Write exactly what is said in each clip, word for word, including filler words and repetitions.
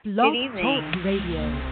Good Blog evening. Talk Radio.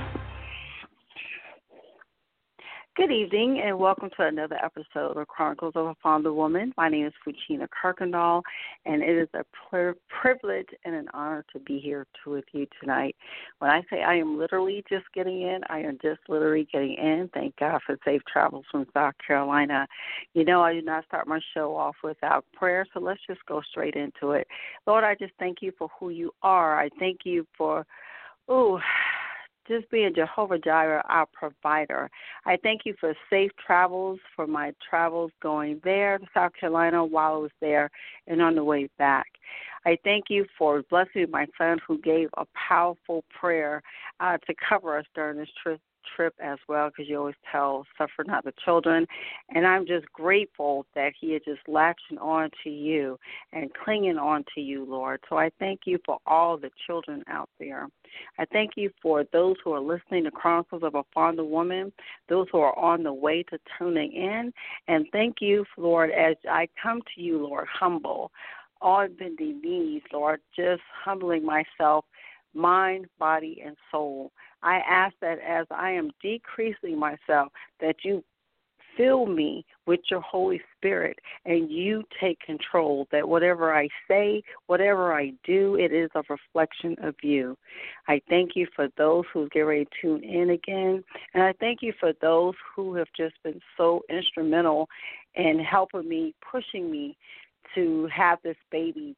Good evening, and welcome to another episode of Chronicles of a Fonder Woman. My name is Fuchina Kirkendall, and it is a pri- privilege and an honor to be here to, with you tonight. When I say I am literally just getting in, I am just literally getting in. Thank God for safe travels from South Carolina. You know, I do not start my show off without prayer, so let's just go straight into it. Lord, I just thank you for who you are. I thank you for, ooh, just being Jehovah Jireh, our provider. I thank you for safe travels, for my travels going there to South Carolina while I was there and on the way back. I thank you for blessing my son who gave a powerful prayer uh, to cover us during this trip trip as well, because you always tell suffer not the children, and I'm just grateful that he is just latching on to you and clinging on to you, Lord. So I thank you for all the children out there. I thank you for those who are listening to Chronicles of a Fonder Woman, those who are on the way to tuning in, and thank you, Lord, as I come to you, Lord, humble, on bending knees, Lord, just humbling myself, mind, body, and soul. I ask that as I am decreasing myself, that you fill me with your Holy Spirit and you take control, that whatever I say, whatever I do, it is a reflection of you. I thank you for those who get ready to tune in again, and I thank you for those who have just been so instrumental in helping me, pushing me to have this baby.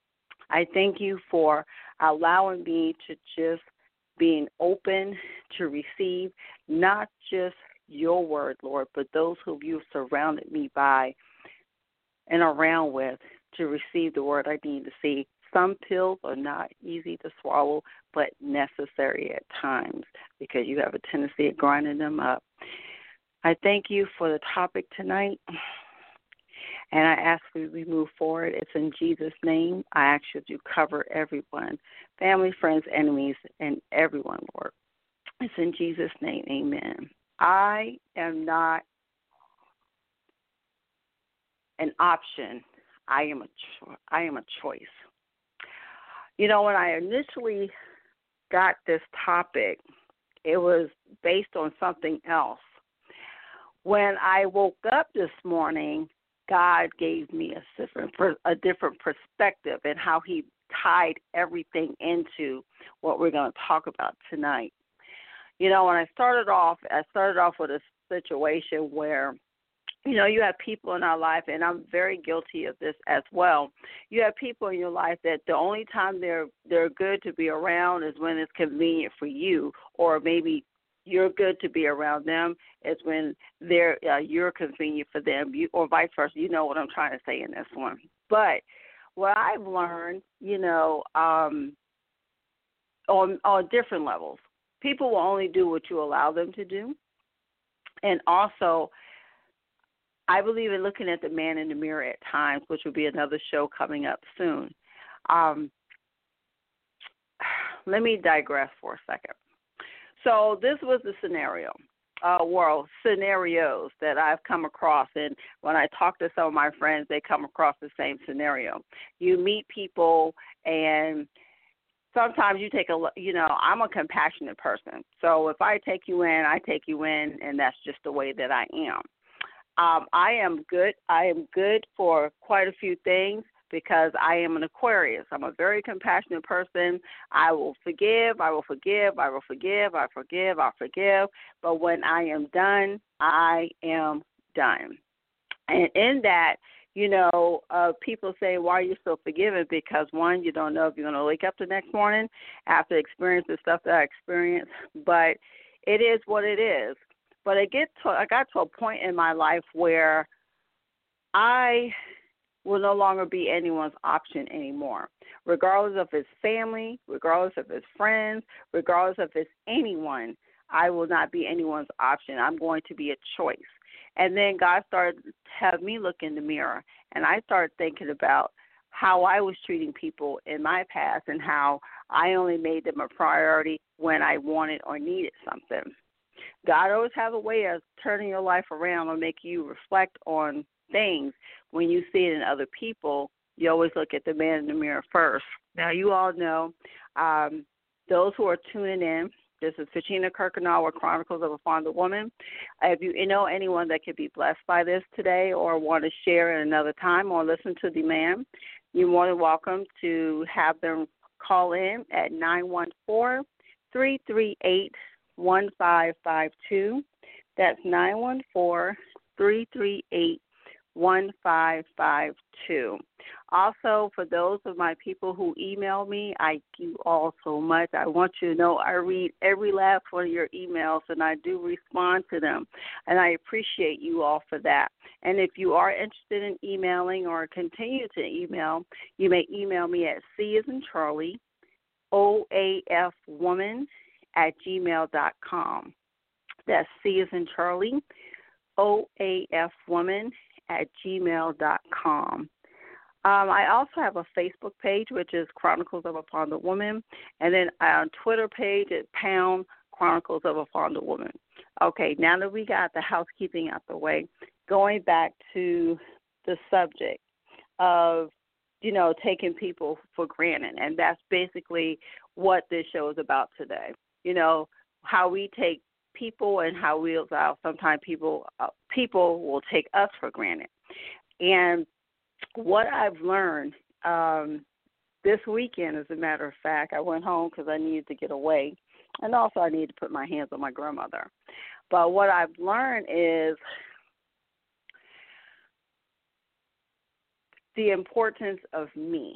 I thank you for allowing me to just being open to receive not just your word, Lord, but those who you've surrounded me by and around with to receive the word I need to see. Some pills are not easy to swallow, but necessary at times because you have a tendency of grinding them up. I thank you for the topic tonight, and I ask that we move forward. It's in Jesus' name. I ask you to cover everyone, family, friends, enemies, and everyone, Lord. It's in Jesus' name, amen. I am not an option. I am a cho- I am a choice. You know, when I initially got this topic, it was based on something else. When I woke up this morning, God gave me a different a different perspective and how he tied everything into what we're going to talk about tonight. You know, when I started off, I started off with a situation where, you know, you have people in our life, and I'm very guilty of this as well. You have people in your life that the only time they're they're good to be around is when it's convenient for you, or maybe you're good to be around them is when they're uh, you're convenient for them, you, or vice versa. You know what I'm trying to say in this one. But what I've learned, you know, um, on on different levels, people will only do what you allow them to do, and also I believe in looking at the man in the mirror at times, which will be another show coming up soon. Um, let me digress for a second. So this was the scenario, uh, well, scenarios that I've come across. And when I talk to some of my friends, they come across the same scenario. You meet people, and sometimes you take a, you know, I'm a compassionate person. So if I take you in, I take you in, and that's just the way that I am. Um, I am good. I am good for quite a few things, because I am an Aquarius. I'm a very compassionate person. I will forgive, I will forgive, I will forgive, I forgive, I forgive. But when I am done, I am done. And in that, you know, uh, people say, why are you so forgiving? Because, one, you don't know if you're going to wake up the next morning after experiencing the stuff that I experienced. But it is what it is. But I, get to, I got to a point in my life where I will no longer be anyone's option anymore, regardless of his family, regardless of his friends, regardless of his anyone. I will not be anyone's option. I'm going to be a choice. And then God started to have me look in the mirror, and I started thinking about how I was treating people in my past and how I only made them a priority when I wanted or needed something. God always has a way of turning your life around or making you reflect on things. When you see it in other people, you always look at the man in the mirror first. Now, you all know um, those who are tuning in, this is Fujina Kirkendall with Chronicles of a Fonder Woman. If you know anyone that could be blessed by this today or want to share at another time or listen to demand, you're more than welcome to have them call in at nine one four, three three eight, one five five two. That's nine one four, three three eight, one five five two. Also, for those of my people who email me, I thank you all so much. I want you to know I read every last one of your emails, and I do respond to them, and I appreciate you all for that. And if you are interested in emailing or continue to email, you may email me at C as in Charlie, O A F woman at gmail dot com. That's C as in Charlie, O A F woman at gmail dot com. Um, I also have a Facebook page, which is Chronicles of a Fonder Woman, and then a Twitter page at pound Chronicles of a Fonder Woman. Okay, now that we got the housekeeping out the way, going back to the subject of, you know, taking people for granted, and that's basically what this show is about today. You know, how we take people and how we allow sometimes people uh, people will take us for granted. And what I've learned um, this weekend, as a matter of fact, I went home because I needed to get away, and also I needed to put my hands on my grandmother. But what I've learned is the importance of me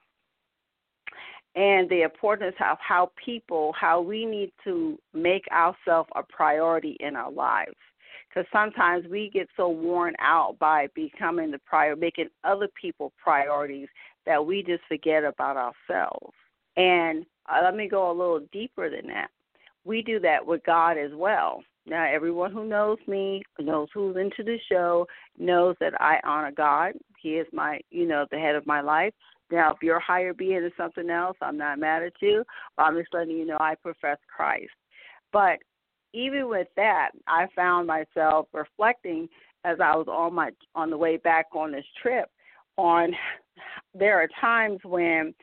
and the importance of how people, how we need to make ourselves a priority in our lives. Because sometimes we get so worn out by becoming the prior, making other people priorities that we just forget about ourselves. And uh, let me go a little deeper than that. We do that with God as well. Now, everyone who knows me, knows who's into the show, knows that I honor God. He is my, you know, the head of my life. Now, if you're a higher being or something else, I'm not mad at you. But I'm just letting you know I profess Christ. But even with that, I found myself reflecting as I was on my on the way back on this trip on there are times when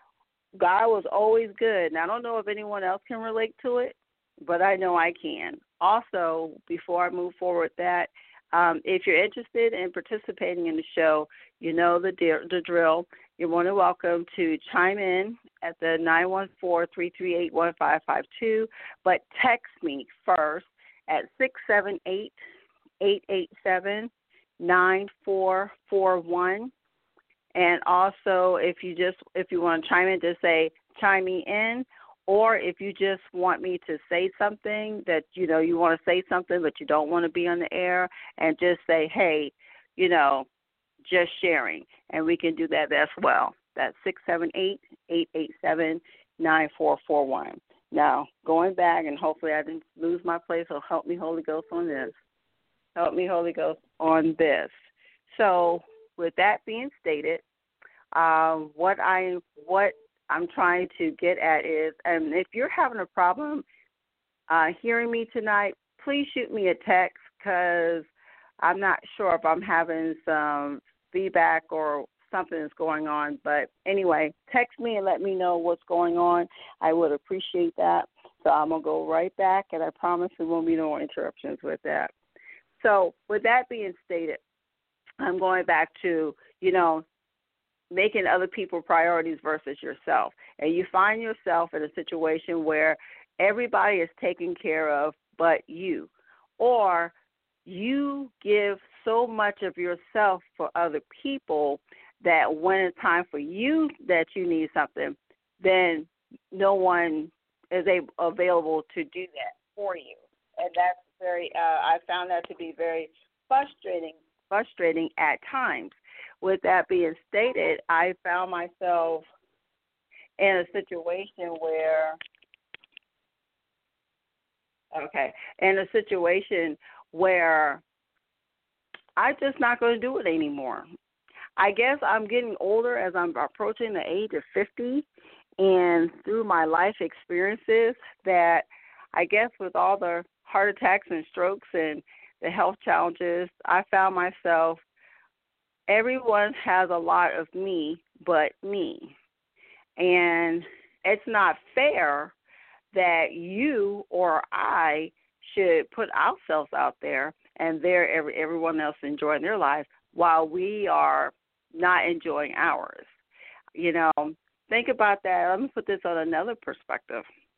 God was always good. And I don't know if anyone else can relate to it, but I know I can. Also, before I move forward with that, um, if you're interested in participating in the show, you know the, de- the drill. You're more than welcome to chime in at the nine one four, three three eight, one five five two, but text me first at six seven eight, eight eight seven, nine four four one. And also, if you just if you want to chime in, just say chime me in. Or if you just want me to say something that, you know, you want to say something but you don't want to be on the air, and just say, hey, you know, just sharing. And we can do that as well. That's six seven eight, eight eight seven, nine four four one. Now, going back, and hopefully I didn't lose my place, so help me, Holy Ghost, on this. Help me, Holy Ghost, on this. So with that being stated, uh, what I what I'm trying to get at is, and if you're having a problem uh, hearing me tonight, please shoot me a text, because I'm not sure if I'm having some feedback or something is going on. But anyway, text me and let me know what's going on. I would appreciate that. So I'm going to go right back, and I promise there won't be no interruptions with that. So with that being stated, I'm going back to, you know, making other people priorities versus yourself. And you find yourself in a situation where everybody is taken care of but you, or you give so much of yourself for other people that when it's time for you that you need something, then no one is able, available to do that for you. And that's very, uh, I found that to be very frustrating, frustrating at times. With that being stated, I found myself in a situation where, okay, in a situation where I'm just not going to do it anymore. I guess I'm getting older as I'm approaching the age of fifty, and through my life experiences that I guess with all the heart attacks and strokes and the health challenges, I found myself, everyone has a lot of me but me. And it's not fair that you or I should put ourselves out there and there every, everyone else enjoying their lives while we are not enjoying ours. You know, think about that. Let me put this on another perspective.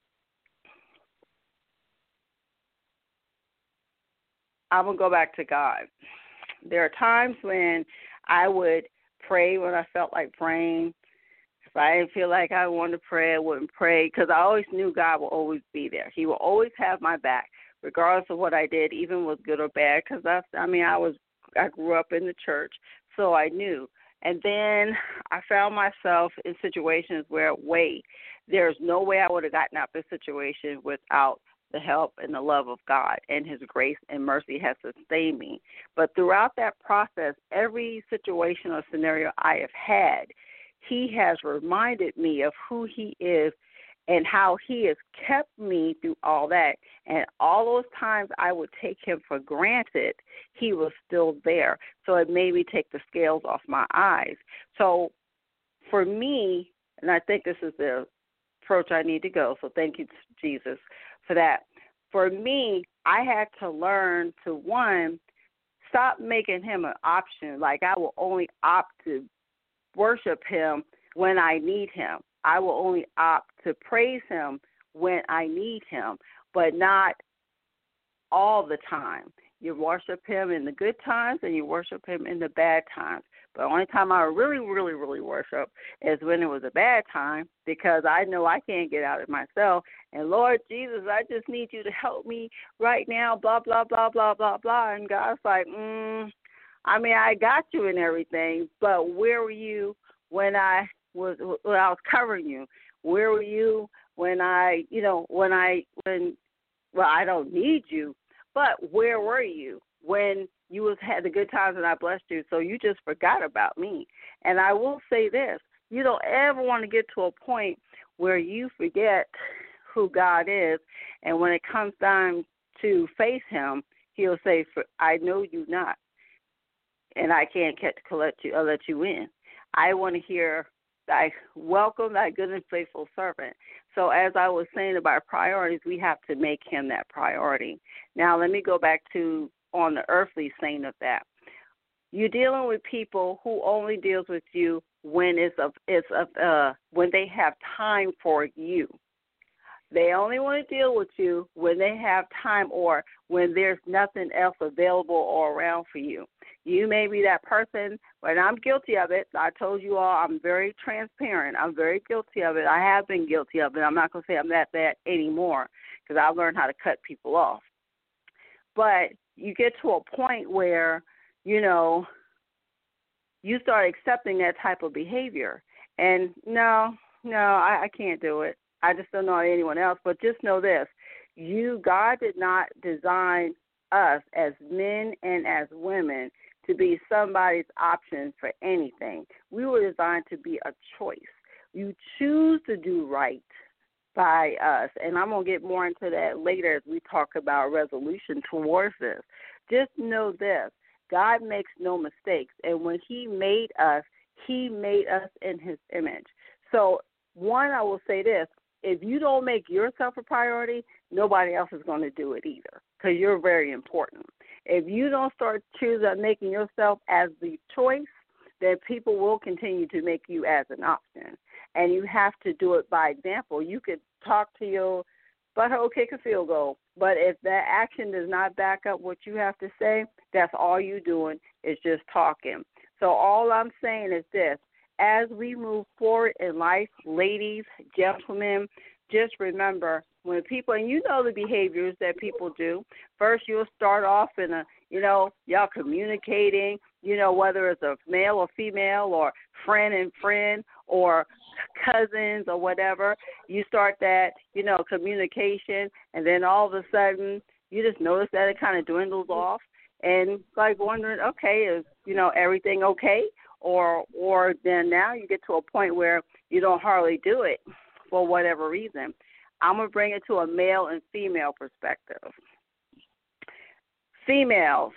I'm going to go back to God. There are times when I would pray when I felt like praying. If I didn't feel like I wanted to pray, I wouldn't pray because I always knew God will always be there. He will always have my back, regardless of what I did, even with good or bad. Because I, I mean, I was, I grew up in the church, so I knew. And then I found myself in situations where, wait, there's no way I would have gotten out of this situation without the help and the love of God, and his grace and mercy has sustained me. But throughout that process, every situation or scenario I have had, he has reminded me of who he is and how he has kept me through all that. And all those times I would take him for granted, he was still there. So it made me take the scales off my eyes. So for me, and I think this is the approach I need to go, so thank you, Jesus, for that. For me, I had to learn to, one, stop making him an option. Like I will only opt to worship him when I need him. I will only opt to praise him when I need him, but not all the time. You worship him in the good times and you worship him in the bad times. But the only time I really, really, really worship is when it was a bad time, because I know I can't get out of myself. And Lord Jesus, I just need you to help me right now, blah, blah, blah, blah, blah, blah. And God's like, mm, I mean, I got you and everything, but where were you when I was when I was covering you? Where were you when I, you know, when I, when, well, I don't need you, but where were you when you was had the good times and I blessed you, so you just forgot about me? And I will say this, you don't ever want to get to a point where you forget who God is, and when it comes time to face him, he'll say, I know you not, and I can't catch, collect you, or let you in. I want to hear, thy welcome, thy good and faithful servant. So as I was saying about priorities, we have to make him that priority. Now let me go back to on the earthly saying of that. You're dealing with people who only deals with you when it's of it's of uh when they have time for you. They only want to deal with you when they have time or when there's nothing else available or around for you. You may be that person, but I'm guilty of it. I told you all I'm very transparent. I'm very guilty of it. I have been guilty of it. I'm not going to say I'm that bad anymore because I've learned how to cut people off. But you get to a point where, you know, you start accepting that type of behavior. And no, no, I, I can't do it. I just don't know anyone else. But just know this. You, God did not design us as men and as women to be somebody's option for anything. We were designed to be a choice. You choose to do right by us, and I'm going to get more into that later as we talk about resolution towards this. Just know this, God makes no mistakes, and when he made us, he made us in his image. So, one, I will say this, if you don't make yourself a priority, nobody else is going to do it either, because you're very important. If you don't start choosing making yourself as the choice, then people will continue to make you as an option. And you have to do it by example. You could talk to your butthole, kick a field goal, but if that action does not back up what you have to say, that's all you're doing is just talking. So all I'm saying is this. As we move forward in life, ladies, gentlemen, just remember when people, and you know the behaviors that people do, first you'll start off in a, you know, y'all communicating, you know, whether it's a male or female or friend and friend or cousins or whatever, you start that, you know, communication, and then all of a sudden you just notice that it kind of dwindles off and like wondering, okay, is, you know, everything okay? Or or then now you get to a point where you don't hardly do it for whatever reason. I'm going to bring it to a male and female perspective. Females,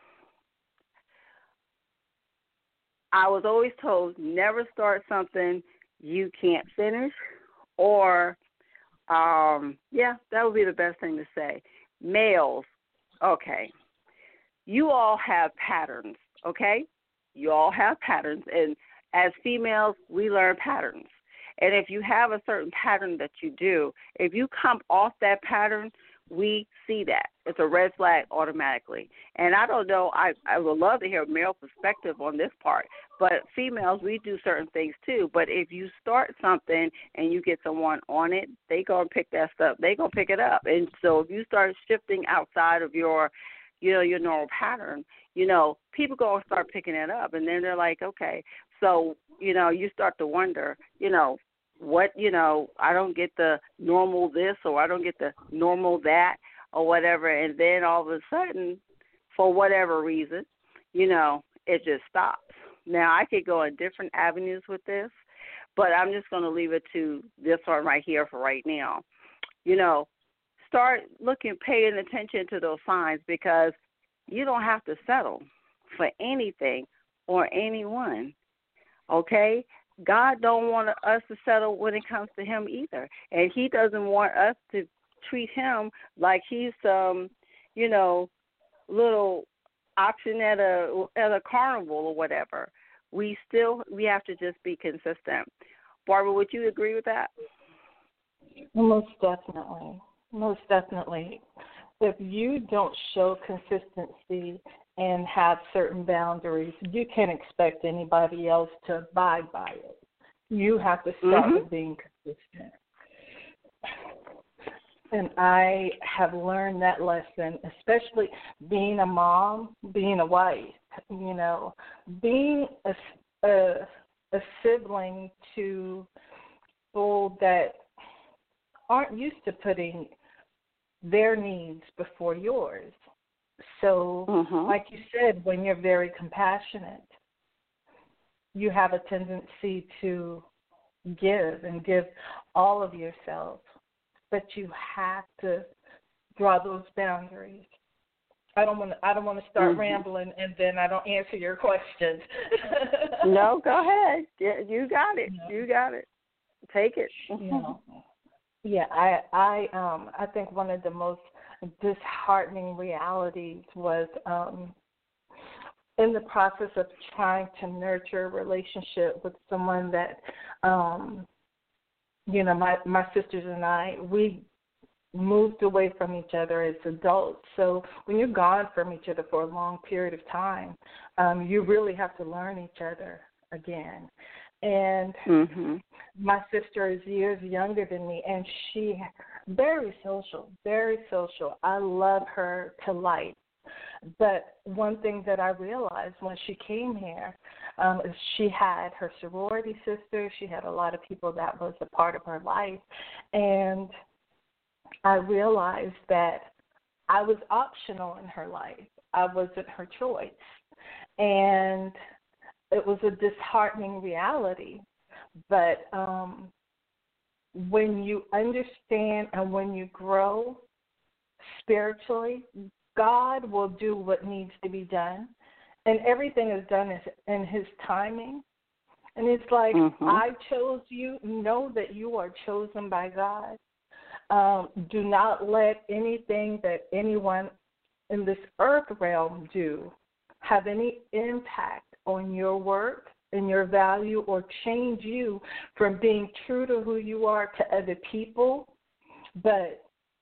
I was always told never start something you can't finish or Um, yeah, that would be the best thing to say. Males, okay. You all have patterns, okay? You all have patterns, and as females, we learn patterns. And if you have a certain pattern that you do, if you come off that pattern, we see that. It's a red flag automatically. And I don't know, I, I would love to hear a male perspective on this part. But females, we do certain things too. But if you start something and you get someone on it, they going to pick that stuff. They going to pick it up. And so if you start shifting outside of your, you know, your normal pattern, you know, people going to start picking it up. And then they're like, okay. So, you know, you start to wonder, you know, what, you know, I don't get the normal this or I don't get the normal that or whatever. And then all of a sudden, for whatever reason, you know, it just stops. Now, I could go in different avenues with this, but I'm just going to leave it to this one right here for right now. You know, start looking, paying attention to those signs, because you don't have to settle for anything or anyone, okay? God don't want us to settle when it comes to him either. And he doesn't want us to treat him like he's some, you know, little option at a at a carnival or whatever. We still, we have to just be consistent. Barbara, would you agree with that? Most definitely. Most definitely. If you don't show consistency and have certain boundaries, you can't expect anybody else to abide by it. You have to start mm-hmm. with being consistent. And I have learned that lesson, especially being a mom, being a wife, you know, being a, a, a sibling to people that aren't used to putting their needs before yours. So, mm-hmm. like you said, when you're very compassionate, you have a tendency to give and give all of yourself, but you have to draw those boundaries. I don't want to. I don't want to start mm-hmm. rambling and then I don't answer your questions. No, go ahead. Yeah, you got it. No. You got it. Take it. No. Yeah, I, I, um, I think one of the most disheartening realities was um, in the process of trying to nurture a relationship with someone that, um, you know, my, my sisters and I, we moved away from each other as adults. So when you're gone from each other for a long period of time, um, you really have to learn each other again. And mm-hmm. my sister is years younger than me, and she very social, very social. I love her to life. But one thing that I realized when she came here um, is she had her sorority sister. She had a lot of people that was a part of her life. And I realized that I was optional in her life. I wasn't her choice. And it was a disheartening reality. But um, when you understand and when you grow spiritually, God will do what needs to be done. And everything is done in his timing. And it's like, mm-hmm. I chose you. Know that you are chosen by God. Um, do not let anything that anyone in this earth realm do have any impact on your work and your value or change you from being true to who you are to other people. But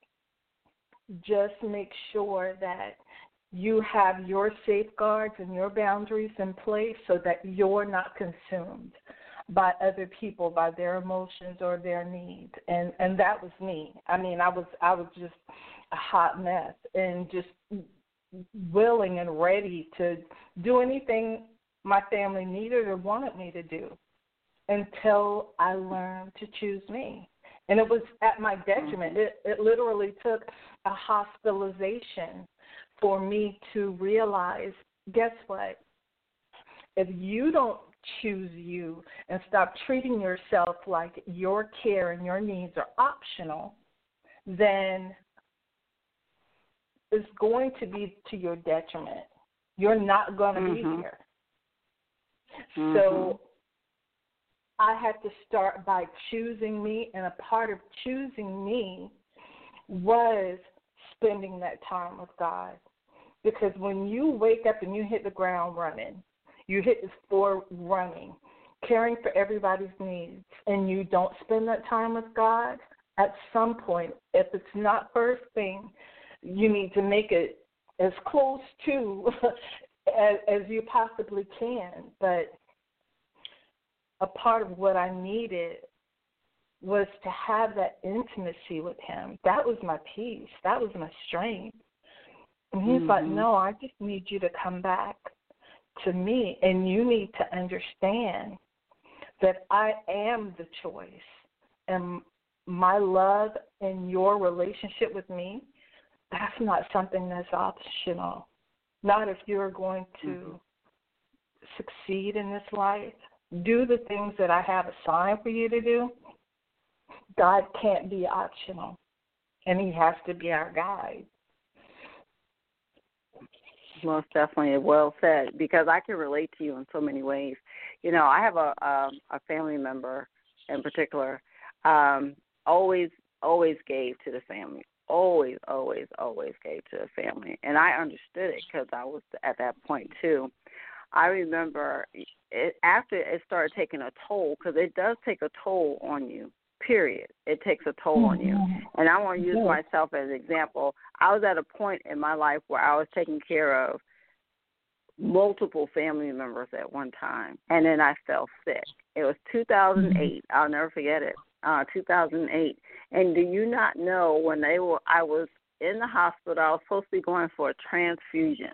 just make sure that you have your safeguards and your boundaries in place so that you're not consumed by other people, by their emotions or their needs. And and that was me. I mean, I was I was just a hot mess and just willing and ready to do anything my family needed or wanted me to do until I learned to choose me. And it was at my detriment. It, it literally took a hospitalization for me to realize, guess what? If you don't choose you and stop treating yourself like your care and your needs are optional, then it's going to be to your detriment. You're not going to mm-hmm. be here. Mm-hmm. So I had to start by choosing me, and a part of choosing me was spending that time with God. Because when you wake up and you hit the ground running, you hit the floor running, caring for everybody's needs, and you don't spend that time with God, at some point, if it's not first thing, you need to make it as close to as, as you possibly can. But a part of what I needed was to have that intimacy with him. That was my peace. That was my strength. And he's mm-hmm. like, no, I just need you to come back to me, and you need to understand that I am the choice, and my love and your relationship with me, that's not something that's optional. Not if you're going to mm-hmm. succeed in this life. Do the things that I have assigned for you to do. God can't be optional, and he has to be our guide. Most definitely, well said, because I can relate to you in so many ways. You know, I have a a, a family member in particular, um, always, always gave to the family, always, always, always gave to the family. And I understood it because I was at that point too. I remember it, after it started taking a toll, because it does take a toll on you, period. It takes a toll on you. And I want to use myself as an example. I was at a point in my life where I was taking care of multiple family members at one time, and then I fell sick. It was two thousand eight. I'll never forget it, uh, two thousand eight. And do you not know, when they were, I was in the hospital, I was supposed to be going for a transfusion.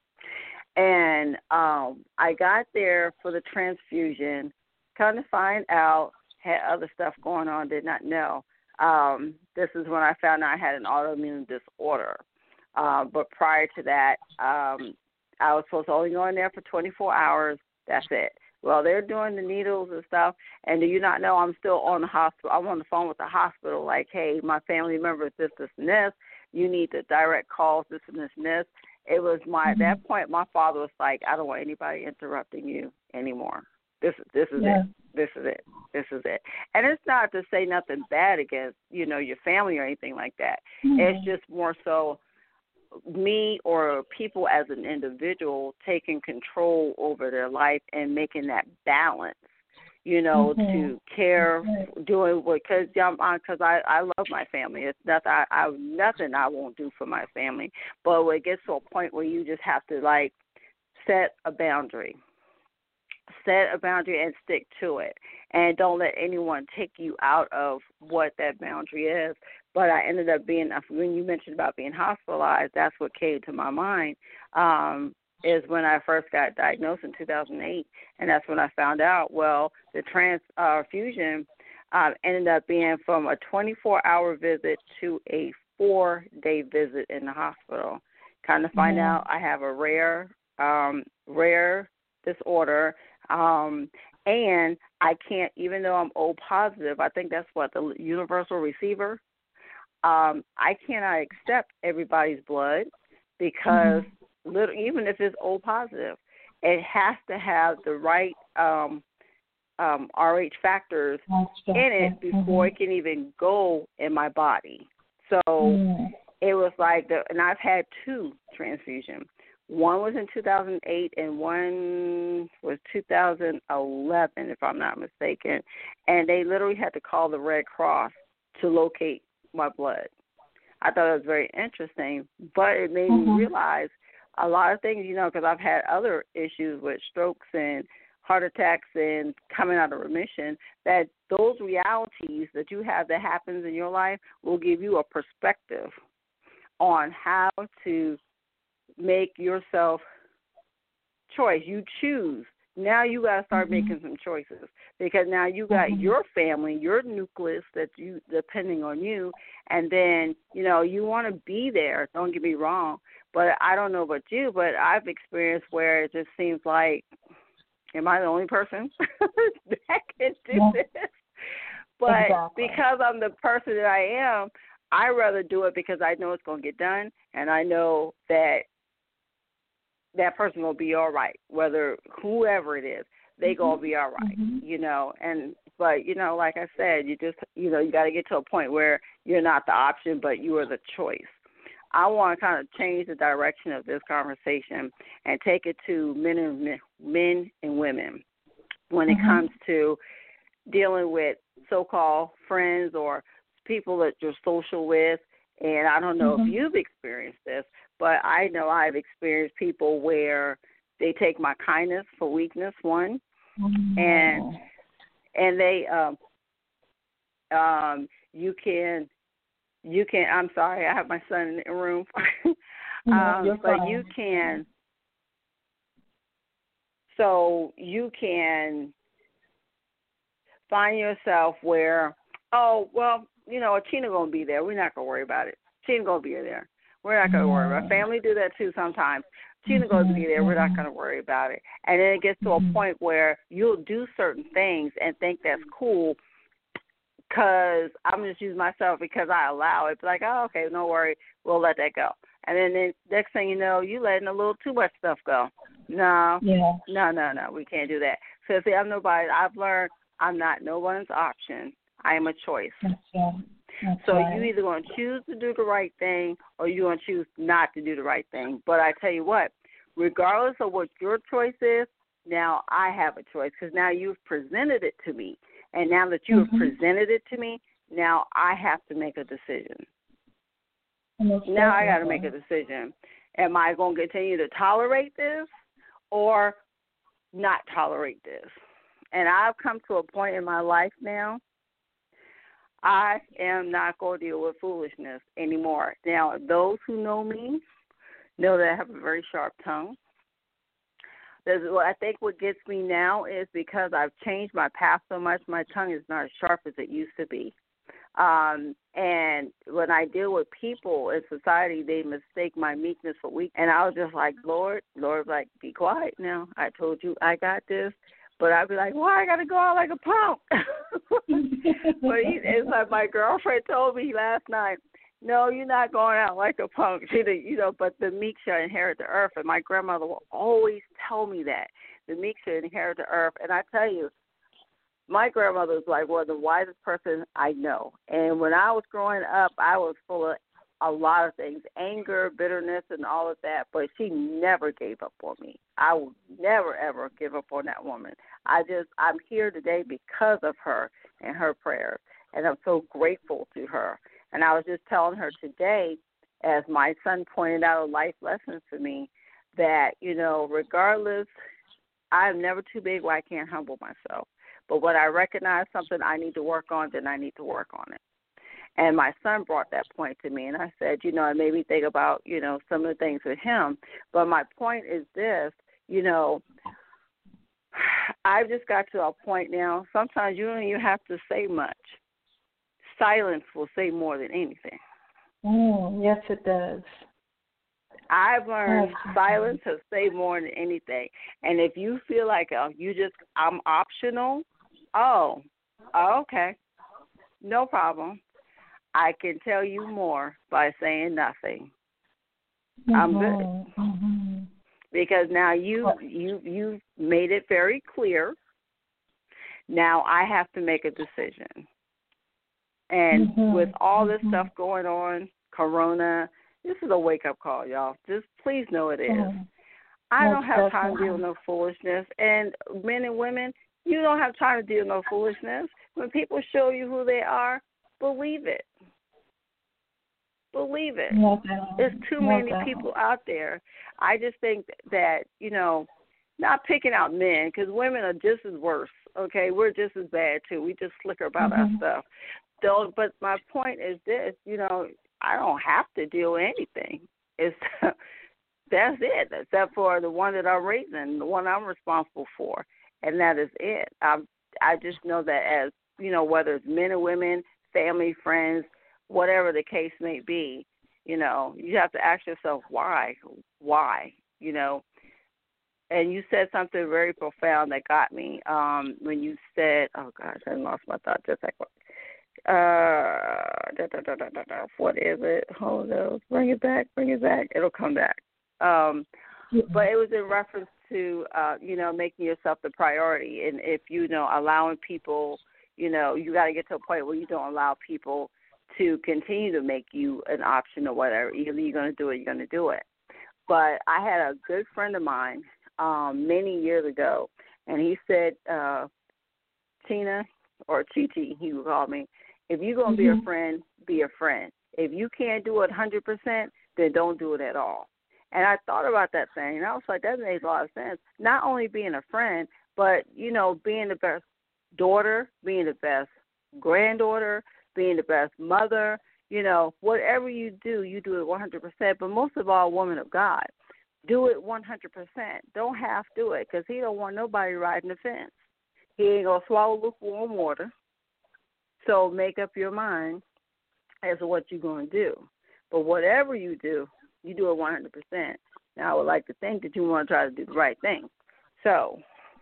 And um, I got there for the transfusion, come to find out, had other stuff going on, did not know. Um, this is when I found out I had an autoimmune disorder. Uh, but prior to that, um, I was supposed to only go in there for twenty-four hours. That's it. Well, they're doing the needles and stuff, and do you not know I'm still on the hospital? I'm on the phone with the hospital like, hey, my family member is this, this, and this. You need to direct calls, this and this and this. It was my, mm-hmm. at that point, my father was like, I don't want anybody interrupting you anymore. This, this is yeah. it. This is it. This is it. And it's not to say nothing bad against, you know, your family or anything like that. Mm-hmm. It's just more so me or people as an individual taking control over their life and making that balance, you know, mm-hmm. to care, mm-hmm. doing what, because because I, I love my family. It's nothing I, I nothing I won't do for my family. But when it gets to a point where you just have to like set a boundary. Set a boundary and stick to it, and don't let anyone take you out of what that boundary is. But I ended up being, when you mentioned about being hospitalized, that's what came to my mind, um, is when I first got diagnosed in two thousand eight, and that's when I found out, well, the transfusion uh, ended up being from a twenty-four hour visit to a four-day visit in the hospital. Kind of find mm-hmm. out I have a rare, um, rare disorder, um, and I can't, even though I'm O positive, I think that's what, the universal receiver, um, I cannot accept everybody's blood because mm-hmm. little, even if it's O positive, it has to have the right um, um, R H factors in it before mm-hmm. it can even go in my body. So mm-hmm. it was like, the, and I've had two transfusions. One was in two thousand eight and one was two thousand eleven, if I'm not mistaken. And they literally had to call the Red Cross to locate my blood. I thought it was very interesting, but it made mm-hmm. me realize a lot of things, you know, because I've had other issues with strokes and heart attacks and coming out of remission, that those realities that you have that happens in your life will give you a perspective on how to make yourself choice. You choose. Now you got to start mm-hmm. making some choices, because now you got mm-hmm. your family, your nucleus that you depending on you, and then, you know, you want to be there. Don't get me wrong, but I don't know about you, but I've experienced where it just seems like, am I the only person that can do yeah. this? But exactly. because I'm the person that I am, I rather do it because I know it's going to get done, and I know that that person will be all right, whether whoever it is. they gonna be all right, mm-hmm. you know. And but you know, like I said, you just you know you got to get to a point where you're not the option, but you are the choice. I want to kind of change the direction of this conversation and take it to men and men and women when mm-hmm. it comes to dealing with so-called friends or people that you're social with. And I don't know mm-hmm. if you've experienced this, but I know I've experienced people where they take my kindness for weakness, one, mm-hmm. and and they um um you can you can I'm sorry, I have my son in the room. um, but you can so you can find yourself where, oh, well, you know, Tina going to be there. We're not going to worry about it. Tina going to be there. We're not going to worry about it. Family do that too sometimes. Tina mm-hmm. going to be there. We're not going to worry about it. And then it gets to a point where you'll do certain things and think that's cool because I'm just using myself because I allow it. It's like, oh, okay, no worry. We'll let that go. And then the next thing you know, you letting a little too much stuff go. No, yeah. no, no, no. We can't do that. So, see, I'm nobody. I've learned I'm not no one's option. I am a choice. That's right. That's so right. you either going to choose to do the right thing or you're going to choose not to do the right thing. But I tell you what, regardless of what your choice is, now I have a choice because now you've presented it to me. And now that you have mm-hmm. presented it to me, now I have to make a decision. Most now I got to definitely. make a decision. Am I going to continue to tolerate this or not tolerate this? And I've come to a point in my life now, I am not going to deal with foolishness anymore. Now, those who know me know that I have a very sharp tongue. There's, well, I think what gets me now is because I've changed my path so much, my tongue is not as sharp as it used to be. Um, and when I deal with people in society, they mistake my meekness for weakness. And I was just like, Lord, Lord, like, be quiet now. I told you I got this. But I'd be like, why I got to go out like a punk? But he, it's like my girlfriend told me last night, no, you're not going out like a punk. She, you know, but the meek shall inherit the earth. And my grandmother will always tell me that. The meek shall inherit the earth. And I tell you, my grandmother was like one of the wisest person I know. And when I was growing up, I was full of a lot of things, anger, bitterness, and all of that, but she never gave up on me. I will never, ever give up on that woman. I just, I'm here today because of her and her prayers, and I'm so grateful to her. And I was just telling her today, as my son pointed out a life lesson to me, that, you know, regardless, I'm never too big where I can't humble myself. But when I recognize something I need to work on, then I need to work on it. And my son brought that point to me, and I said, you know, it made me think about, you know, some of the things with him. But my point is this, you know, I've just got to a point now, sometimes you don't even have to say much. Silence will say more than anything. Mm, yes, it does. I've learned yes. silence has say more than anything. And if you feel like uh, you just, I'm optional, oh, okay, no problem. I can tell you more by saying nothing. Mm-hmm. I'm good. Mm-hmm. Because now you you you made it very clear. Now I have to make a decision. And mm-hmm. with all this mm-hmm. stuff going on, Corona, this is a wake-up call, y'all. Just please know it is. Mm-hmm. I That's don't have time definitely. to deal with no foolishness. And men and women, you don't have time to deal with no foolishness. When people show you who they are, believe it. Believe it. No There's too no many doubt. people out there. I just think that, you know, not picking out men, because women are just as worse, okay? We're just as bad, too. We just slicker about mm-hmm. our stuff. Don't, but my point is this, you know, I don't have to deal with anything. It's that's it, except for the one that I'm raising, the one I'm responsible for, and that is it. I I just know that as, you know, whether it's men or women, family, friends, whatever the case may be, you know, you have to ask yourself why, why, you know. And you said something very profound that got me um, when you said, oh, gosh, I lost my thought just like what. Uh, da, da, da, da, da, what is it? Hold on, bring it back, bring it back. It'll come back. Um, but it was in reference to, uh, you know, making yourself the priority. And if, you know, allowing people, you know, you got to get to a point where you don't allow people to continue to make you an option or whatever. Either you're going to do it, you're going to do it. But I had a good friend of mine um, many years ago, and he said, uh, Tina, or Chi-Chi, he would call me, if you're going to mm-hmm. be a friend, be a friend. If you can't do it one hundred percent, then don't do it at all. And I thought about that thing, and I was like, that makes a lot of sense. Not only being a friend, but, you know, being the best daughter, being the best granddaughter, being the best mother, you know, whatever you do, you do it one hundred percent. But most of all, woman of God, do it one hundred percent. Don't half do it, because he don't want nobody riding the fence. He ain't going to swallow lukewarm water. So make up your mind as to what you're going to do. But whatever you do, you do it one hundred percent. Now, I would like to think that you want to try to do the right thing. So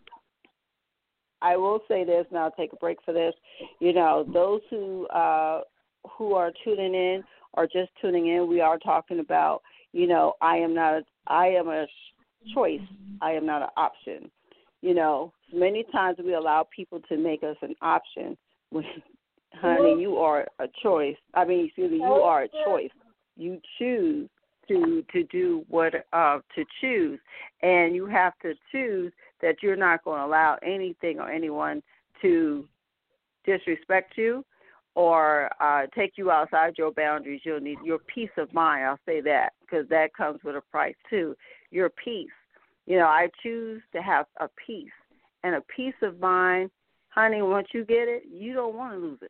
I will say this, and I'll take a break for this. You know, those who uh, who are tuning in or just tuning in, we are talking about, you know, I am not a, I am a choice. I am not an option. You know, many times we allow people to make us an option when, honey, you are a choice. I mean, excuse me, you are a choice. You choose to to do what uh, to choose, and you have to choose that you're not going to allow anything or anyone to disrespect you or uh, take you outside your boundaries. You'll need your peace of mind. I'll say that, because that comes with a price too. Your peace. You know, I choose to have a peace, and a peace of mind, honey. Once you get it, you don't want to lose it.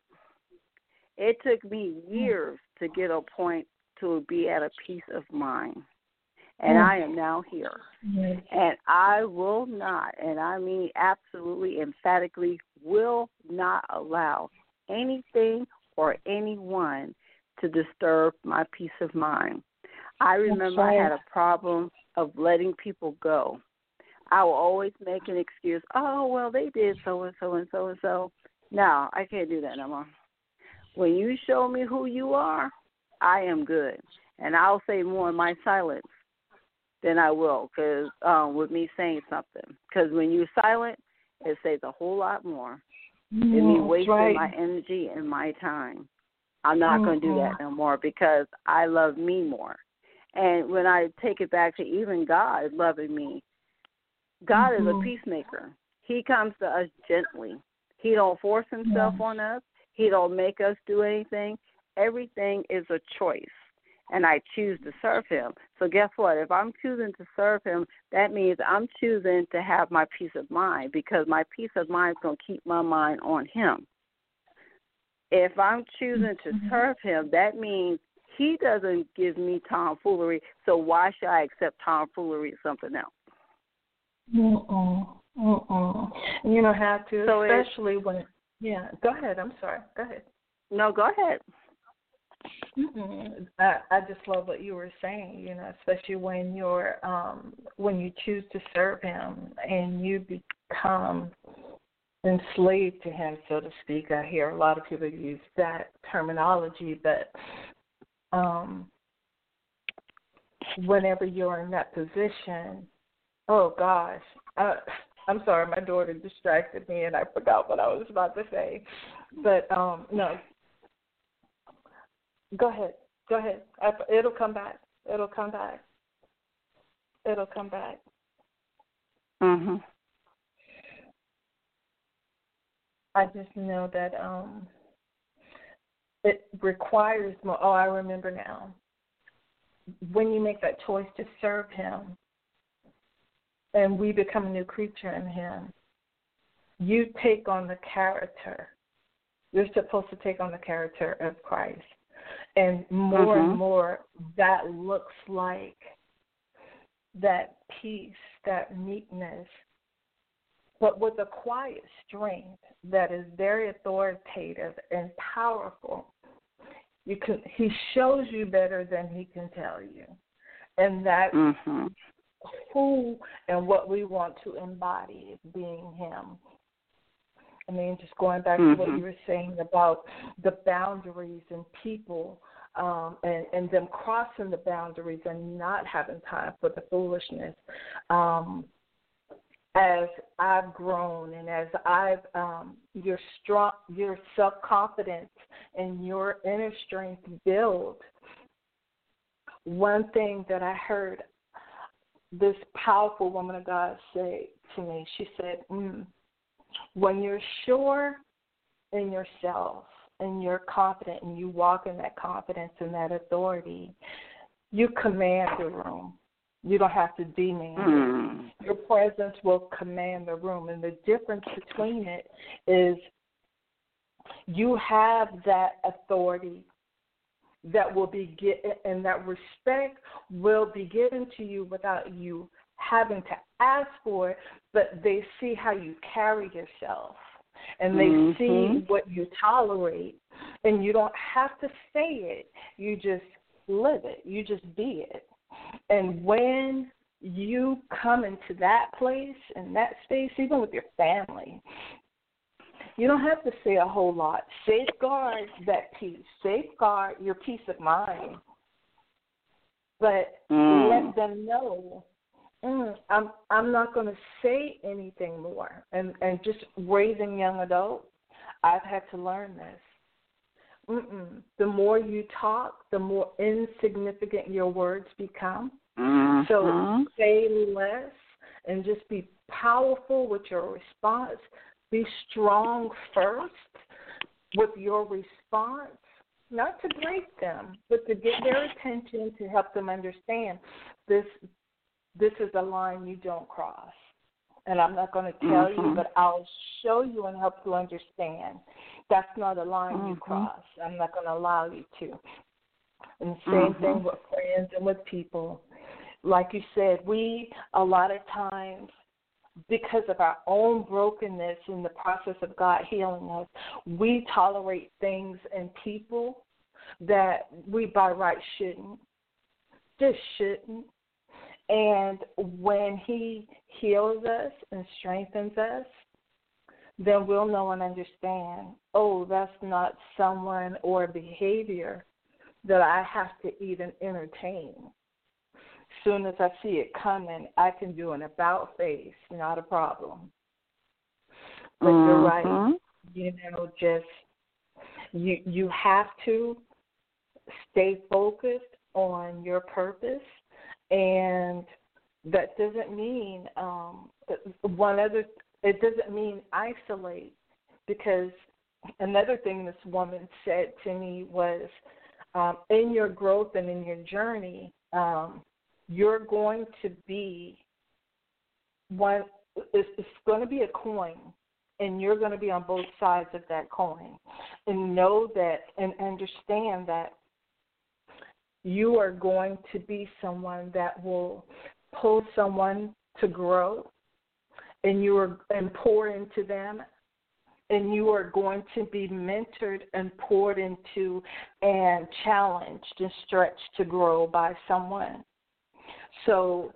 It took me years to get a point to be at a peace of mind. And I am now here. Yes. And I will not, and I mean absolutely, emphatically, will not allow anything or anyone to disturb my peace of mind. I remember I had a problem of letting people go. I will always make an excuse. Oh, well, they did so-and-so and so-and-so. No, I can't do that no more. When you show me who you are, I am good. And I'll say more in my silence than I will, because um, with me saying something. Because when you're silent, it says a whole lot more than mm, me wasting right. my energy and my time. I'm not mm-hmm. going to do that no more, because I love me more. And when I take it back to even God loving me, God mm-hmm. is a peacemaker. He comes to us gently. He don't force himself yeah. on us. He don't make us do anything. Everything is a choice, and I choose to serve him. So guess what? If I'm choosing to serve him, that means I'm choosing to have my peace of mind, because my peace of mind is going to keep my mind on him. If I'm choosing to serve him, that means he doesn't give me tomfoolery, so why should I accept tomfoolery or something else? Mm-mm. Mm-mm. You don't have to, so especially when, yeah, go ahead. I'm sorry. Go ahead. No, go ahead. Mm-hmm. I, I just love what you were saying, you know, especially when you're um, when you choose to serve him and you become enslaved to him, so to speak. I hear a lot of people use that terminology, but um, whenever you're in that position, oh gosh, I, I'm sorry, my daughter distracted me and I forgot what I was about to say, but um, no. Go ahead. Go ahead. It'll come back. It'll come back. It'll come back. Mhm. I just know that um, it requires more. Oh, I remember now. When you make that choice to serve him, and we become a new creature in him, you take on the character. You're supposed to take on the character of Christ. And more mm-hmm. and more, that looks like that peace, that meekness, but with a quiet strength that is very authoritative and powerful. You can, he shows you better than he can tell you. And that's mm-hmm. who and what we want to embody is being him. I mean, just going back mm-hmm. to what you were saying about the boundaries and people um, and, and them crossing the boundaries and not having time for the foolishness. Um, as I've grown and as I've, um, your strong, your self-confidence and your inner strength build, one thing that I heard this powerful woman of God say to me, she said, mm, when you're sure in yourself and you're confident and you walk in that confidence and that authority, you command the room. You don't have to demand mm. it. Your presence will command the room. And the difference between it is you have that authority that will be get, and that respect will be given to you without you having to ask for it, but they see how you carry yourself and they mm-hmm. see what you tolerate, and you don't have to say it. You just live it. You just be it. And when you come into that place and that space, even with your family, you don't have to say a whole lot. Safeguard that peace. Safeguard your peace of mind. But mm. let them know, mm, I'm I'm not going to say anything more. And, and just raising young adults, I've had to learn this. Mm-mm. The more you talk, the more insignificant your words become. Mm-hmm. So say less and just be powerful with your response. Be strong first with your response, not to break them, but to get their attention, to help them understand this this is a line you don't cross. And I'm not going to tell mm-hmm. you, but I'll show you and help you understand. That's not a line mm-hmm. you cross. I'm not going to allow you to. And the same mm-hmm. thing with friends and with people. Like you said, we, a lot of times, because of our own brokenness in the process of God healing us, we tolerate things and people that we by right shouldn't, just shouldn't. And when he heals us and strengthens us, then we'll know and understand, oh, that's not someone or a behavior that I have to even entertain. As soon as I see it coming, I can do an about face, not a problem. But mm-hmm. you're right. You know, just you you have to stay focused on your purpose, and that doesn't mean um, one other. It doesn't mean isolate, because another thing this woman said to me was, um, in your growth and in your journey, um, you're going to be one. It's, it's going to be a coin, and you're going to be on both sides of that coin. And know that and understand that you are going to be someone that will pull someone to grow, and you are and pour into them, and you are going to be mentored and poured into and challenged and stretched to grow by someone. So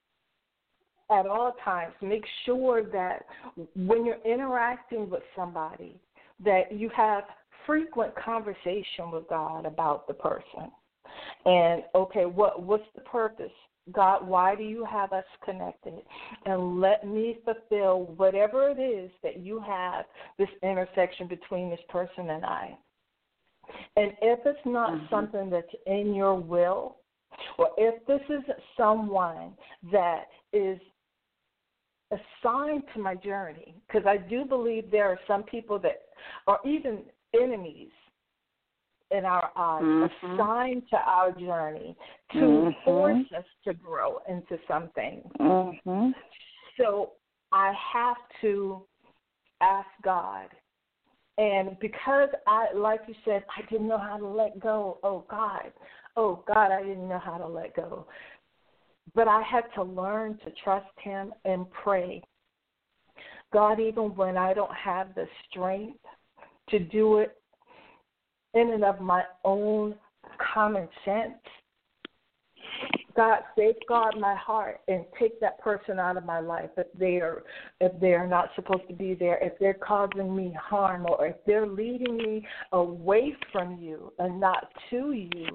at all times, make sure that when you're interacting with somebody, that you have frequent conversation with God about the person. And, okay, what what's the purpose? God, why do you have us connected? And let me fulfill whatever it is that you have, this intersection between this person and I. And if it's not mm-hmm. something that's in your will, or if this isn't someone that is assigned to my journey, because I do believe there are some people that are even enemies in our eyes, mm-hmm. assigned to our journey to mm-hmm. force us to grow into something. Mm-hmm. So I have to ask God. And because I, like you said, I didn't know how to let go. Oh, God. Oh, God, I didn't know how to let go. But I had to learn to trust him and pray. God, even when I don't have the strength to do it in and of my own common sense, God, safeguard my heart and take that person out of my life if they are if they are not supposed to be there, if they're causing me harm, or if they're leading me away from you and not to you.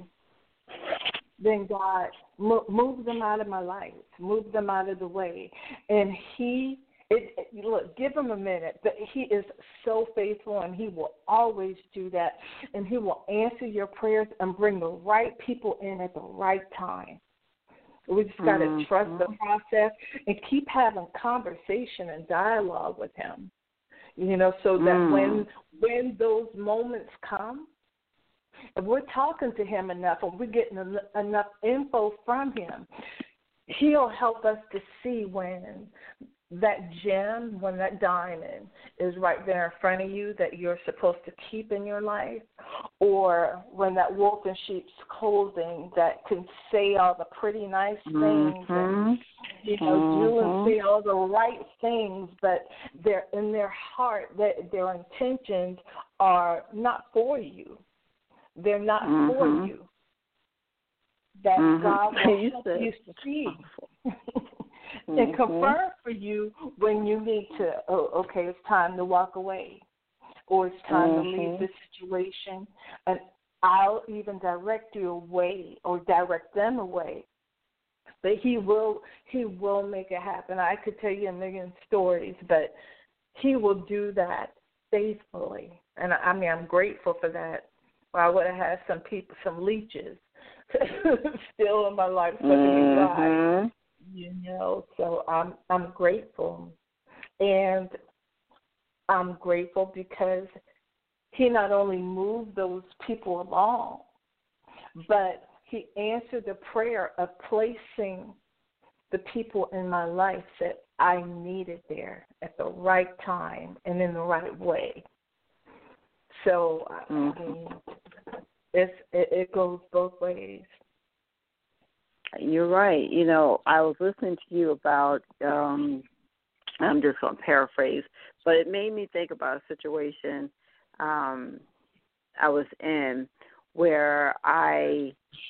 Then God, move them out of my life, move them out of the way, and He. It, it, look, give him a minute. But he is so faithful, and he will always do that. And he will answer your prayers and bring the right people in at the right time. We just got to mm-hmm. trust the process and keep having conversation and dialogue with him. You know, so that mm. when when those moments come, if we're talking to him enough and we're getting en- enough info from him, he'll help us to see when that gem, when that diamond is right there in front of you that you're supposed to keep in your life, or when that wolf in sheep's clothing that can say all the pretty nice things mm-hmm. and, you know, mm-hmm. do and say all the right things, but they're in their heart, that their intentions are not for you. They're not mm-hmm. for you. That mm-hmm. God will help you see. Mm-hmm. And confirm for you when you need to, oh, okay, it's time to walk away, or it's time mm-hmm. to leave the situation. And I'll even direct you away or direct them away. But he will he will make it happen. I could tell you a million stories, but he will do that faithfully. And I mean, I'm grateful for that. Or I would have had some people, some leeches still in my life, sucking me dry. You know, so I'm I'm grateful, and I'm grateful because he not only moved those people along, but he answered the prayer of placing the people in my life that I needed there at the right time and in the right way. So mm-hmm. I mean, it's, it, it goes both ways. You're right. You know, I was listening to you about, um, I'm just going to paraphrase, but it made me think about a situation um, I was in where I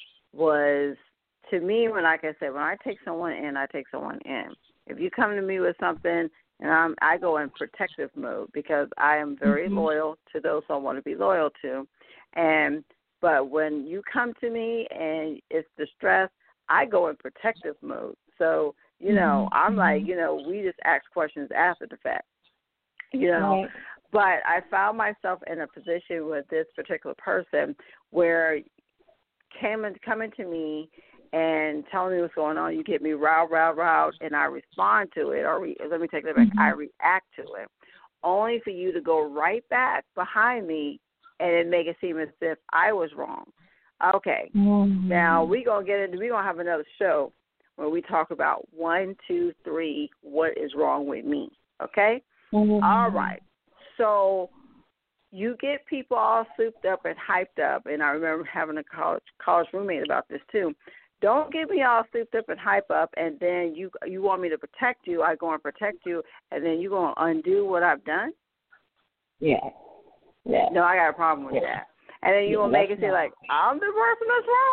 was, to me, when, like I said, when I take someone in, I take someone in. If you come to me with something, and I'm, I go in protective mode because I am very mm-hmm. loyal to those I want to be loyal to. And but when you come to me and it's distress, I go in protective mode. So, you know, mm-hmm. I'm like, you know, we just ask questions after the fact, you know. Right. But I found myself in a position with this particular person where came in, coming to me and telling me what's going on. You get me riled, riled, riled, and I respond to it. Or re, let me take that back. Mm-hmm. I react to it, only for you to go right back behind me and then make it seem as if I was wrong. Okay, mm-hmm. now we're going to get into, we're going to have another show where we talk about one, two, three, what is wrong with me, okay? Mm-hmm. All right, so you get people all souped up and hyped up, and I remember having a college, college roommate about this too. Don't get me all souped up and hype up, and then you you want me to protect you, I go and protect you, and then you're going to undo what I've done? Yeah. Yeah. No, I got a problem with yeah. that. And then you yeah, will make it say, like, I'm the person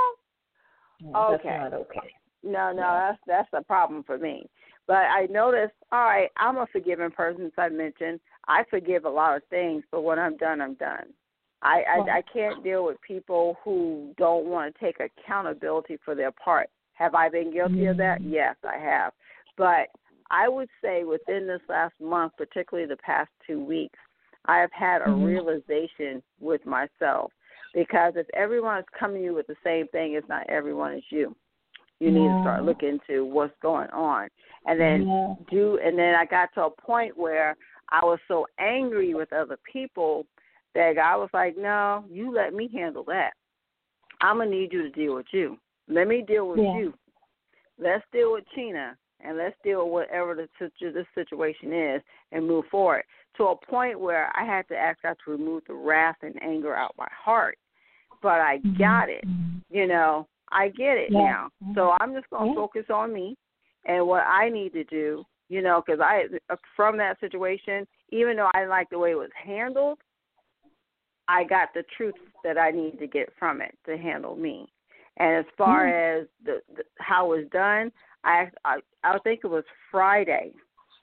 that's wrong? Yeah, okay. That's not okay. No, no, yeah. that's that's a problem for me. But I noticed, all right, I'm a forgiving person, as I mentioned. I forgive a lot of things, but when I'm done, I'm done. I, I, I can't deal with people who don't want to take accountability for their part. Have I been guilty mm-hmm. of that? Yes, I have. But I would say within this last month, particularly the past two weeks, I have had a mm-hmm. realization with myself, because if everyone is coming to you with the same thing, it's not everyone is you. You yeah. need to start looking into what's going on. And then yeah. do and then I got to a point where I was so angry with other people that I was like, no, you let me handle that. I'm going to need you to deal with you. Let me deal with yeah. you. Let's deal with Chena, and let's deal with whatever the, this situation is and move forward, to a point where I had to ask God to remove the wrath and anger out my heart. But I mm-hmm. got it. You know, I get it yeah. now. Mm-hmm. So I'm just going to yeah. focus on me and what I need to do, you know, because I, from that situation, even though I didn't like the way it was handled, I got the truth that I need to get from it to handle me. And as far Mm. as the, the how it's done, I, I I think it was Friday.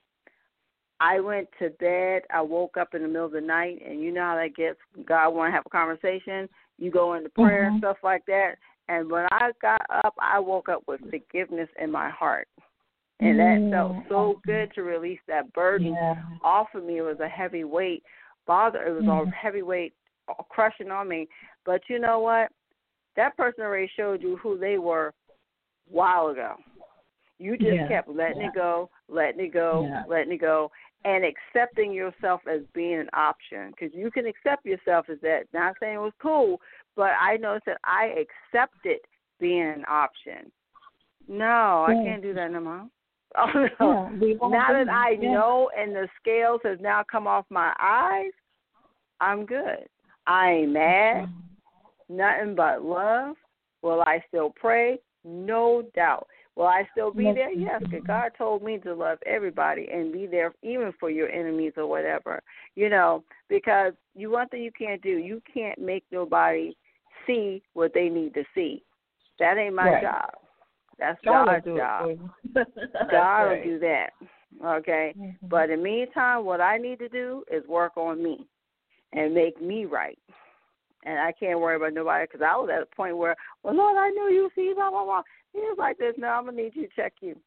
I went to bed. I woke up in the middle of the night, and you know how that gets. God want to have a conversation. You go into prayer and Mm-hmm. stuff like that. And when I got up, I woke up with forgiveness in my heart. And that felt Mm. so good to release that burden Yeah. off of me. It was a heavy weight. Bother, it was Mm-hmm. a heavy weight crushing on me. But you know what? That person already showed you who they were a while ago. You just Yeah. kept letting Yeah. it go, letting it go, Yeah. letting it go, and accepting yourself as being an option. Because you can accept yourself as that. Not saying it was cool, but I noticed that I accepted being an option. No, I Yeah. can't do that no more. Oh, no. Yeah. We all Now do. that I Yeah. know and the scales have now come off my eyes, I'm good. I ain't mad. Nothing but love. Will I still pray? No doubt. Will I still be there? Yes, because God told me to love everybody and be there even for your enemies or whatever. You know, because you one thing you can't do, you can't make nobody see what they need to see. That ain't my Right. job. That's God God's will do job. it for you. God right. will do that. Okay? Mm-hmm. But in the meantime, what I need to do is work on me and make me right. And I can't worry about nobody because I was at a point where, well, Lord, I knew you, see, blah, blah, blah. He was like this, no, I'm going to need you to check you.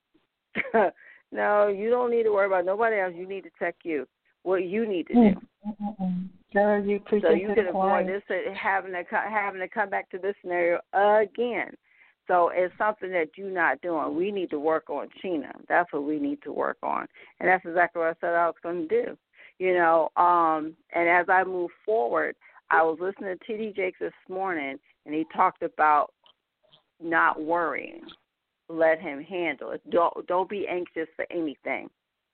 No, you don't need to worry about nobody else. You need to check you, what you need to do. Mm-hmm. Girl, you So you can avoid point. this, uh, having to, having to come back to this scenario again. So it's something that you're not doing. We need to work on Chena. That's what we need to work on. And that's exactly what I said I was going to do. You know, um, and as I move forward, I was listening to T D Jakes this morning, and he talked about not worrying. Let him handle it. Don't, don't be anxious for anything.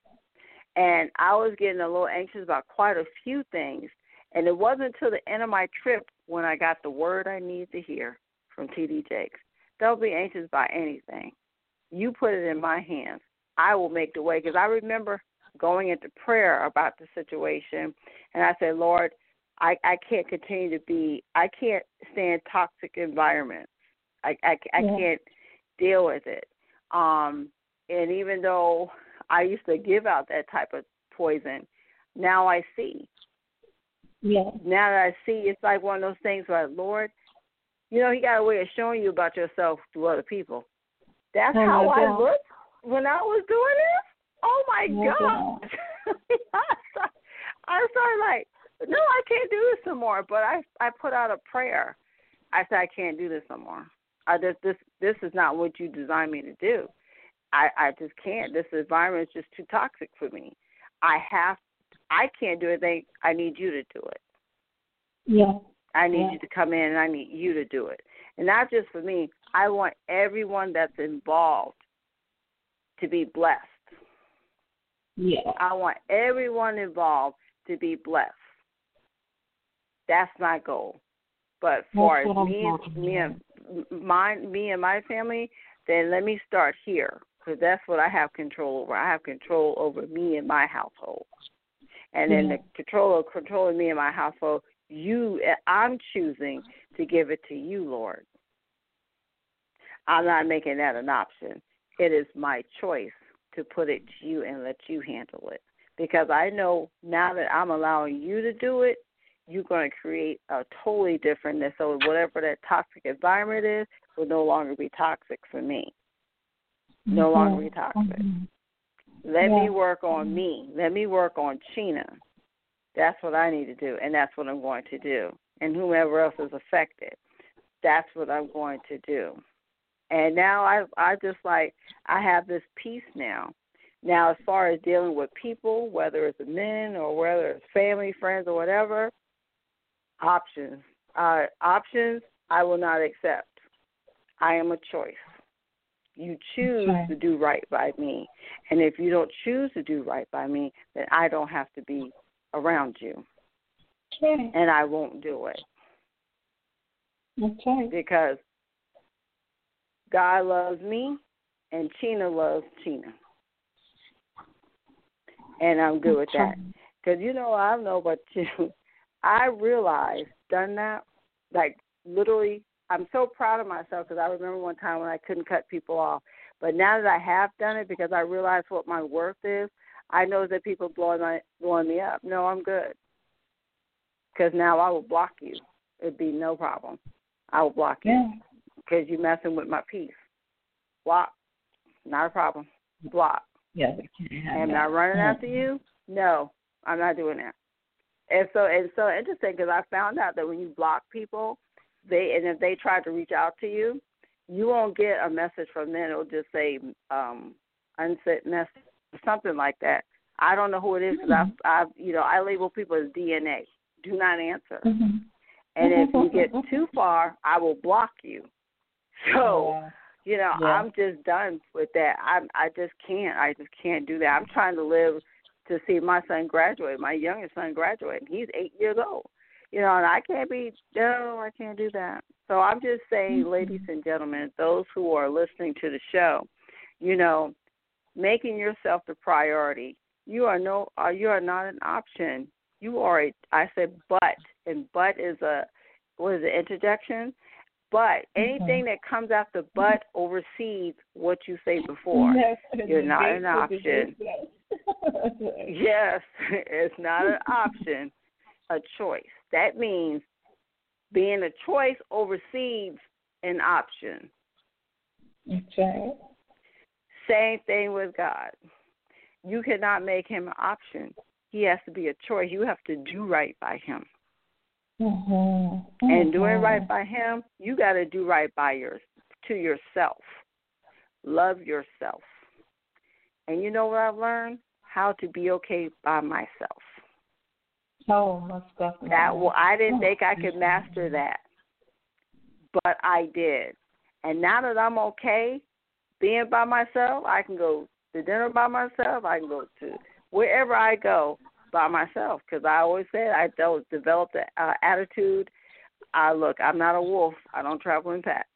And I was getting a little anxious about quite a few things. And it wasn't until the end of my trip when I got the word I needed to hear from T D Jakes. Don't be anxious about anything. You put it in my hands. I will make the way. Because I remember going into prayer about the situation, and I said, Lord, I, I can't continue to be, I can't stand toxic environments. I, I, I Yeah. can't deal with it. Um, and even though I used to give out that type of poison, now I see. Yeah. Now that I see, it's like one of those things where, Lord, you know, he got a way of showing you about yourself to other people. That's Oh, how no I doubt. looked when I was doing this. Oh, my No God. I started like, no, I can't do this no more. But I I put out a prayer. I said, I can't do this no more. I just, this this is not what you designed me to do. I, I just can't. This environment is just too toxic for me. I have, I can't do anything. I need you to do it. Yeah. I need Yeah. you to come in, and I need you to do it. And not just for me. I want everyone that's involved to be blessed. Yeah. I want everyone involved to be blessed. That's my goal. But for That's what me, I'm and, me and my me and my family, then let me start here because that's what I have control over. I have control over me and my household, and then Yeah. the control of controlling me and my household. You, I'm choosing to give it to you, Lord. I'm not making that an option. It is my choice to put it to you and let you handle it. Because I know now that I'm allowing you to do it, you're going to create a totally different, so whatever that toxic environment is will no longer be toxic for me. No Mm-hmm. longer be toxic. Mm-hmm. Let Yeah. me work on me. Let me work on Chena. That's what I need to do, and that's what I'm going to do. And whomever else is affected, that's what I'm going to do. And now I I just like, I have this peace now. Now, as far as dealing with people, whether it's men or whether it's family, friends, or whatever, options. Uh, options I will not accept. I am a choice. You choose Okay. to do right by me. And if you don't choose to do right by me, then I don't have to be around you. Okay. And I won't do it. Okay. Because God loves me and Chena loves Chena. And I'm good with that. Because, you know, I don't know about you. I realized, done that, like literally I'm so proud of myself because I remember one time when I couldn't cut people off. But now that I have done it because I realize what my worth is, I know that people blowing, my, blowing me up. No, I'm good. Because now I will block you. It'd be no problem. I will block yeah. you because you're messing with my peace. Block. Not a problem. Block. Yeah. Am I running yeah. after you? No, I'm not doing that. And so it's so interesting because I found out that when you block people, they and if they try to reach out to you, you won't get a message from them. It'll just say um, unsent message or something like that. I don't know who it is because mm-hmm. I've, I've, you know, I label people as D N A. Do not answer. Mm-hmm. And if you get too far, I will block you. So, yeah. you know, yeah. I'm just done with that. I I just can't. I just can't do that. I'm trying to live to see my son graduate, my youngest son graduate. He's eight years old. You know, and I can't be, no, I can't do that. So I'm just saying, mm-hmm. ladies and gentlemen, those who are listening to the show, you know, making yourself the priority. You are no, uh, you are not an option. You are a, I said but, and but is a, what is it, interjection? But anything mm-hmm. that comes after but oversees what you say before. Yes, You're not an option. Yes, it's not an option, a choice. That means being a choice oversees an option. Okay. Same thing with God. You cannot make him an option. He has to be a choice. You have to do right by him. Mm-hmm. Mm-hmm. And doing right by him, you got to do right by your to yourself. Love yourself. And you know what I've learned? How to be okay by myself. Oh, most definitely. That well, I didn't think I could master that, but I did. And now that I'm okay being by myself, I can go to dinner by myself. I can go to wherever I go by myself because I always said I developed the uh, attitude. Uh, look, I'm not a wolf. I don't travel in packs.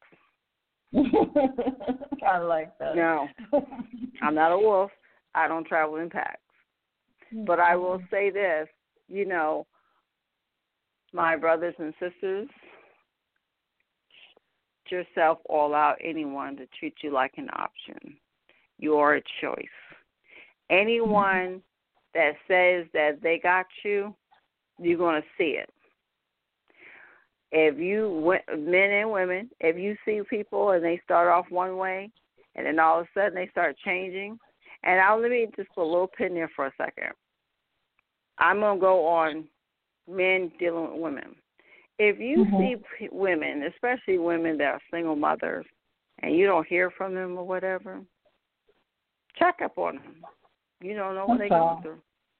I like that. No, I'm not a wolf. I don't travel in packs. Mm-hmm. But I will say this, you know, my brothers and sisters, treat yourself or allow anyone to treat you like an option. You are a choice. Anyone that says that they got you, you're going to see it. If you, men and women, if you see people and they start off one way and then all of a sudden they start changing, and I'll let me just put a little pin there for a second. I'm going to go on men dealing with women. If you mm-hmm. see p- women, especially women that are single mothers, and you don't hear from them or whatever, check up on them. You don't know what they're going through.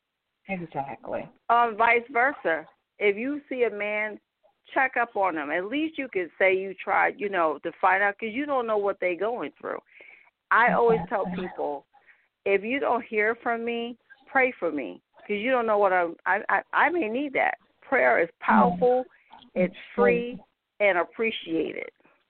Exactly. Um, vice versa. If you see a man, check up on them. At least you could say you tried, you know, to find out because you don't know what they're going through. I always tell people, if you don't hear from me, pray for me because you don't know what I'm, I, I I may need that. Prayer is powerful, it's free, and appreciated.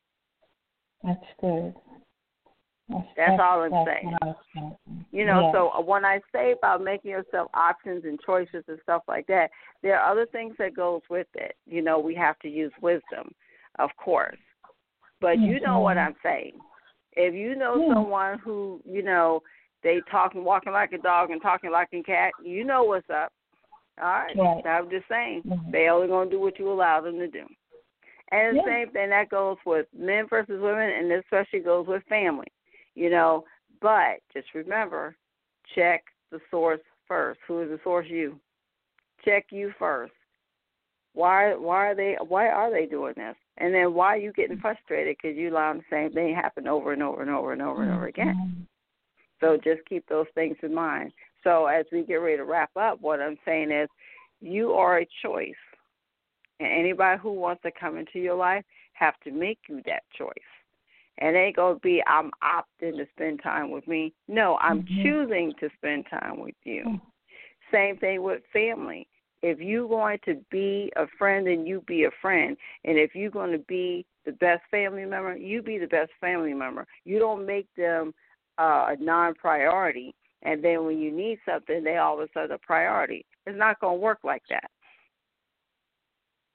That's good. That's, that's all I'm saying. You know, yeah. So when I say about making yourself options and choices and stuff like that, there are other things that goes with it. You know, we have to use wisdom, of course. But mm-hmm. you know what I'm saying. If you know yeah. someone who, you know, they talking, walking like a dog and talking like a cat, you know what's up. All right. right. I'm just saying, mm-hmm. they only going to do what you allow them to do. And the yeah. same thing that goes with men versus women, and especially goes with family. You know, but just remember, check the source first. Who is the source? You. Check you first. Why? Why are they? Why are they doing this? And then why are you getting frustrated? Because you allow the same thing happen over and over and over and over and over again. So just keep those things in mind. So as we get ready to wrap up, what I'm saying is, you are a choice, and anybody who wants to come into your life have to make you that choice. And it ain't going to be, I'm opting to spend time with me. No, I'm mm-hmm. choosing to spend time with you. Mm-hmm. Same thing with family. If you're going to be a friend, then you be a friend. And if you're going to be the best family member, you be the best family member. You don't make them uh, a non-priority. And then when you need something, they all of a sudden a priority. It's not going to work like that.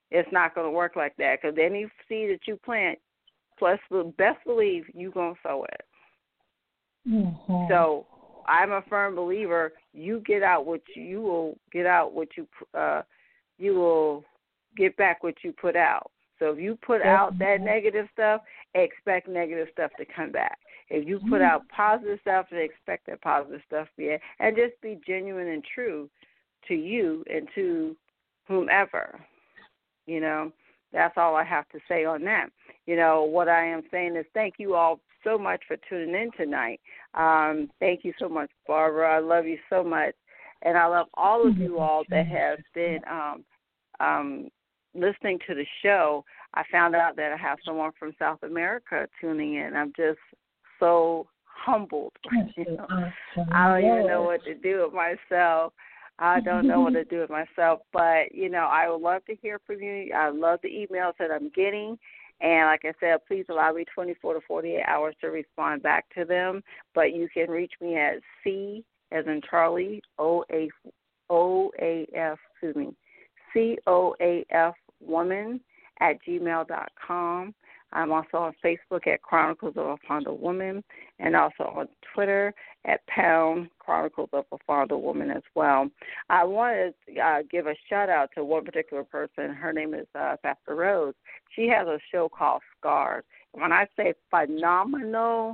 It's not going to work like that, because any seed that you plant, plus best believe you're going to sow it. Mm-hmm. So I'm a firm believer. You get out what you, you will get out what you uh, you will get back what you put out. So if you put out that negative stuff, expect negative stuff to come back. If you put out positive stuff, expect that positive stuff to be, and just be genuine and true to you and to whomever. You know, that's all I have to say on that. You know, what I am saying is thank you all so much for tuning in tonight. Um, thank you so much, Barbara. I love you so much. And I love all of you all that have been um, um, listening to the show. I found out that I have someone from South America tuning in. I'm just so humbled. You know? I don't even know what to do with myself. I don't know what to do with myself. But, you know, I would love to hear from you. I love the emails that I'm getting. And like I said, please allow me twenty-four to forty-eight hours to respond back to them. But you can reach me at C as in Charlie, O A O A F, excuse me, C O A F woman at gmail dot com. I'm also on Facebook at Chronicles of a Fonder Woman, and also on Twitter at Pound Chronicles of a Fonder Woman as well. I want to uh, give a shout-out to one particular person. Her name is uh, Pastor Rose. She has a show called Scars. When I say phenomenal,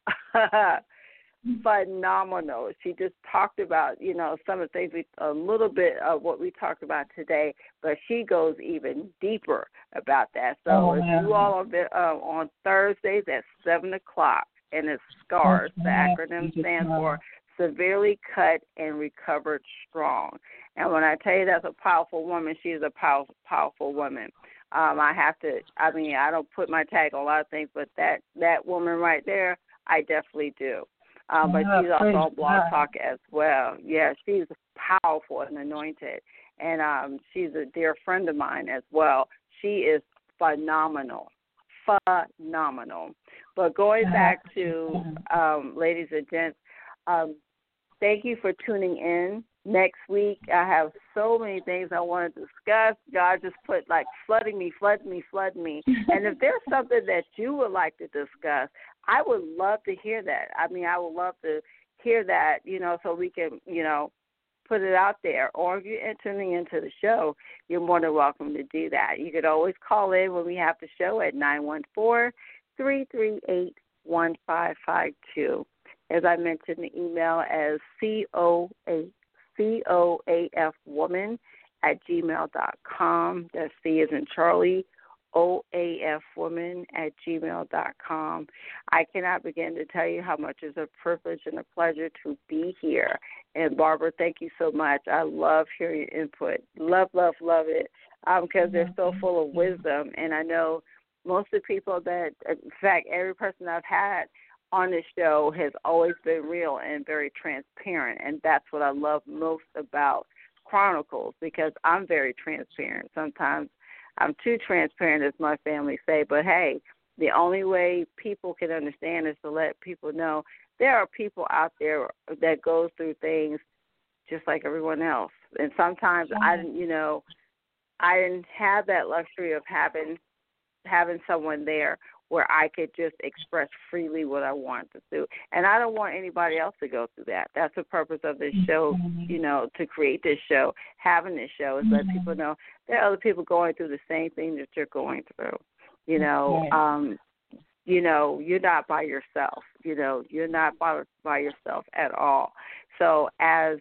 phenomenal. She just talked about, you know, some of the things, we, a little bit of what we talked about today, but she goes even deeper about that. So oh, if you all are uh, on Thursdays at seven o'clock, and it's SCARS, the acronym stands for Severely Cut and Recovered Strong. And when I tell you that's a powerful woman, she is a powerful, powerful woman. Um, I have to, I mean, I don't put my tag on a lot of things, but that, that woman right there, I definitely do. Um, but she's also on Blog Talk as well. Yeah, she's powerful and anointed, and um, she's a dear friend of mine as well. She is phenomenal, phenomenal. But going back to um, ladies and gents, um, thank you for tuning in. Next week, I have so many things I want to discuss. God just put, like, flooding me, flooding me, flooding me. And if there's something that you would like to discuss, I would love to hear that. I mean, I would love to hear that, you know, so we can, you know, put it out there. Or if you're tuning into the show, you're more than welcome to do that. You could always call in when we have the show at nine one four, three three eight, one five five two. As I mentioned, the email as C O A C O A F woman at gmail dot com. That's C as in Charlie, O A F woman at gmail dot com. I cannot begin to tell you how much it's a privilege and a pleasure to be here. And Barbara, thank you so much. I love hearing your input. Love, love, love it, because um, they're so full of wisdom. And I know most of the people that, in fact, every person I've had on this show has always been real and very transparent, and that's what I love most about Chronicles, because I'm very transparent. Sometimes I'm too transparent, as my family say, but hey, the only way people can understand is to let people know there are people out there that go through things just like everyone else. And sometimes I didn't, you know, I didn't have that luxury of having having someone there where I could just express freely what I wanted to do. And I don't want anybody else to go through that. That's the purpose of this show, you know, to create this show, having this show, is let people know there are other people going through the same thing that you're going through. You know, um, you know, you're not by yourself. You know, you're not by, by yourself at all. So as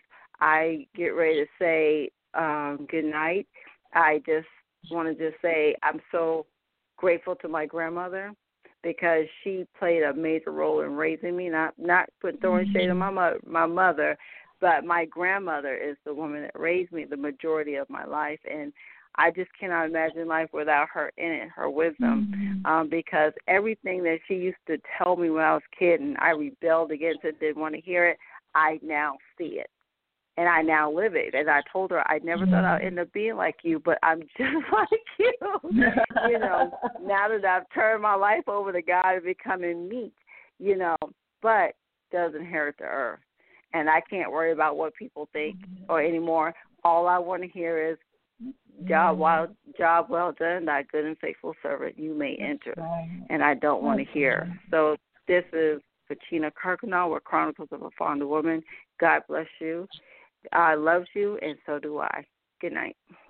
I get ready to say um, good night, I just want to just say I'm so grateful to my grandmother, because she played a major role in raising me. Not not put throwing shade on my mother, my mother, but my grandmother is the woman that raised me the majority of my life, and I just cannot imagine life without her in it, her wisdom, mm-hmm. um, because everything that she used to tell me when I was a kid and I rebelled against it, didn't want to hear it, I now see it. And I now live it. And I told her I never thought I'd end up being like you, but I'm just like you. You know, now that I've turned my life over to God and becoming meek, you know, but does inherit the earth. And I can't worry about what people think or anymore. All I want to hear is job well, job well done, thy good and faithful servant, you may enter. Right. And I don't want to hear. So this is Fatina Kirkendall with Chronicles of a Fond Woman. God bless you. I love you, and so do I. Good night.